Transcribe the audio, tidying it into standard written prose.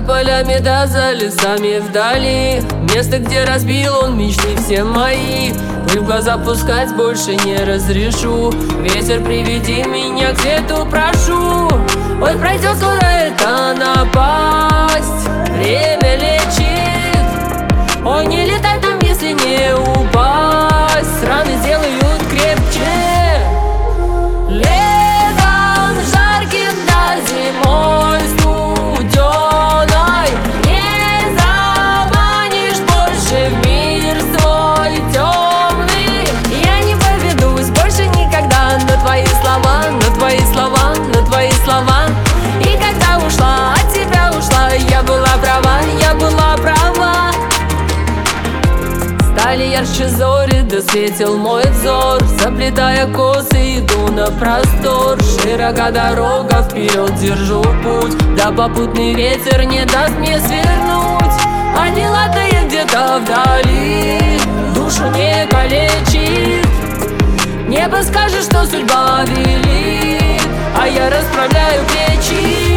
полями да за лесами вдали, место, где разбил он мечты все мои. Пыль в глаза пускать больше не разрешу. Ветер, приведи меня к свету, прошу. Ой, пройдет скоро эта напасть, время лечит. Ой, не летай там, если не упасть, раны сделают крепче. Летом жарким да зимой студеной не заманишь больше в мир свой темный. Я не поведусь больше никогда на твои слова, на твои слова, на твои слова. И когда ушла, от тебя ушла, я была права, я была права. Стали ярче зори, да светил мой взор. Заплетая косы, иду на простор. Широка дорога, вперед держу путь, да попутный ветер не даст мне свернуть. А дела-то где-то вдали, душу не калечит. Небо скажет, что судьба велит, а я расправляю плечи.